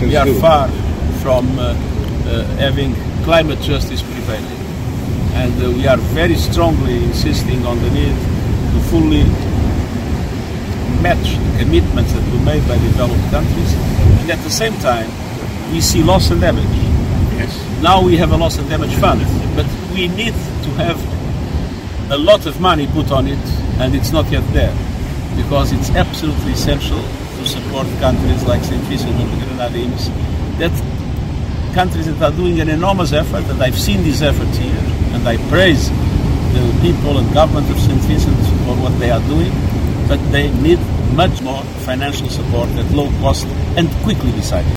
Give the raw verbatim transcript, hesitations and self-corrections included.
we are far from uh, uh, having climate justice prevailing. And uh, we are very strongly insisting on the need to fully match the commitments that were made by developed countries. And at the same time, we see loss and damage. Yes. Now we have a loss and damage fund, but we need to have a lot of money put on it, and it's not yet there, because it's absolutely essential to support countries like Saint Vincent and the Grenadines, that countries that are doing an enormous effort, and I've seen this effort here, and I praise the people and government of Saint Vincent for what they are doing, but they need much more financial support at low cost and quickly decided.